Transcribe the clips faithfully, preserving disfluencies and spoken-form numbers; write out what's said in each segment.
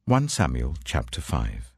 First Samuel chapter five.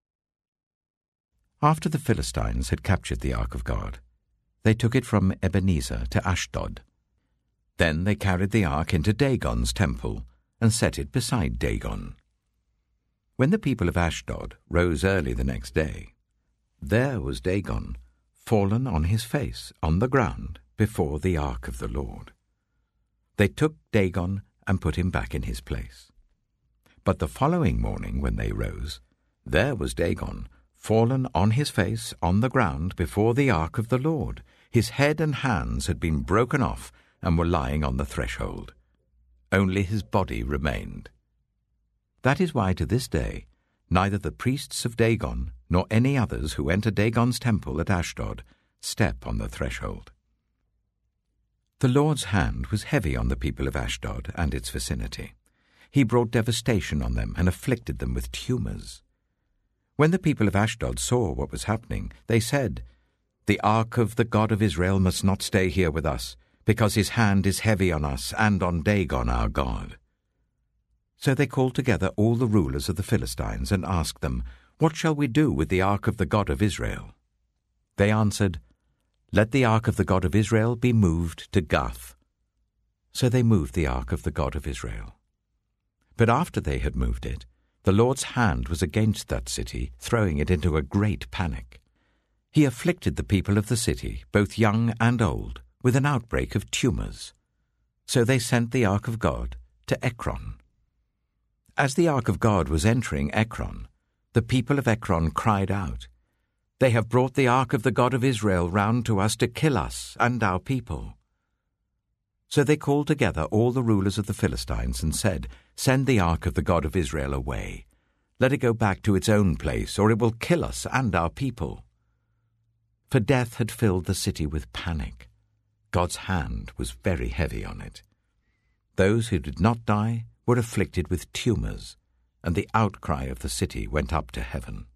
After the Philistines had captured the ark of God, they took it from Ebenezer to Ashdod. Then they carried the ark into Dagon's temple and set it beside Dagon. When the people of Ashdod rose early the next day, there was Dagon, fallen on his face on the ground before the ark of the Lord. They took Dagon and put him back in his place. But the following morning when they rose, there was Dagon, fallen on his face on the ground before the ark of the Lord. His head and hands had been broken off and were lying on the threshold. Only his body remained. That is why to this day neither the priests of Dagon nor any others who enter Dagon's temple at Ashdod step on the threshold. The Lord's hand was heavy on the people of Ashdod and its vicinity. He brought devastation on them and afflicted them with tumors. When the people of Ashdod saw what was happening, they said, "The ark of the God of Israel must not stay here with us, because his hand is heavy on us and on Dagon our God." So they called together all the rulers of the Philistines and asked them, "What shall we do with the ark of the God of Israel?" They answered, "Let the ark of the God of Israel be moved to Gath." So they moved the ark of the God of Israel. But after they had moved it, the Lord's hand was against that city, throwing it into a great panic. He afflicted the people of the city, both young and old, with an outbreak of tumors. So they sent the ark of God to Ekron. As the ark of God was entering Ekron, the people of Ekron cried out, "They have brought the ark of the God of Israel round to us to kill us and our people." So they called together all the rulers of the Philistines and said, "Send the ark of the God of Israel away. Let it go back to its own place, or it will kill us and our people." For death had filled the city with panic. God's hand was very heavy on it. Those who did not die were afflicted with tumors, and the outcry of the city went up to heaven.